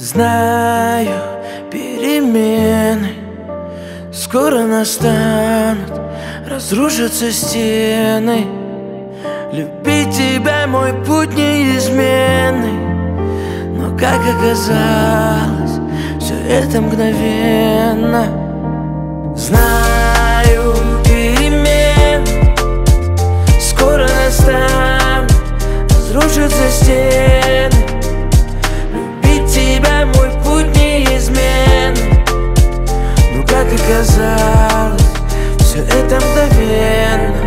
Знаю, перемены скоро настанут, разрушатся стены. Любить тебя мой путь неизменный, но как оказалось, все это мгновенно. Знаю, перемены скоро настанут, разрушатся стены. Любить тебя мой путь неизменный, но как оказалось, все это мгновенно.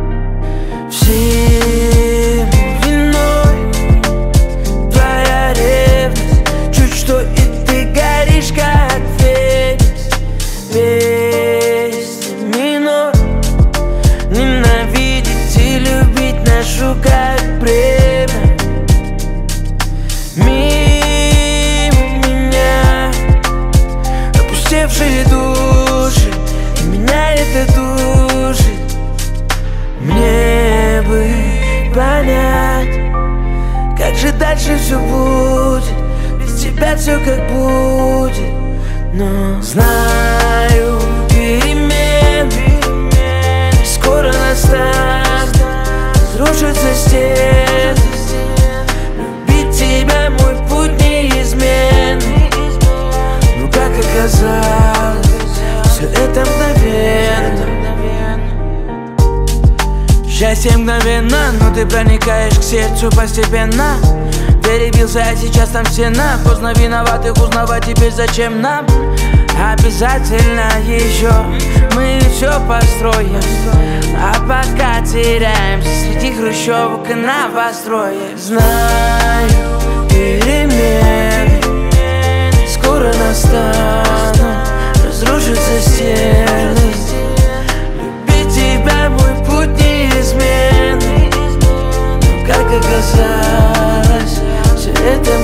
Всем виной твоя ревность, чуть что и ты горишь как феникс. Весь минор, ненавидеть и любить нашу как бремя. Мимо меня опустевшие души, и меня это душит. Мне бы понять, как же дальше все будет, без тебя все как будет. Но знаю, перемены скоро настанут, разрушатся стены. Любить тебя мой путь неизменный, но как оказалось, все это мгновенно. Счастье мгновенно, но ты проникаешь к сердцу постепенно. Перебился, а сейчас там стена. Поздно виноватых узнавать теперь зачем нам. Обязательно еще мы все построим, а пока теряемся среди хрущевок и новостроек. Знаю, перемены скоро настанут, разрушатся стены. Любить тебя мой путь неизменный, но как оказалось, все это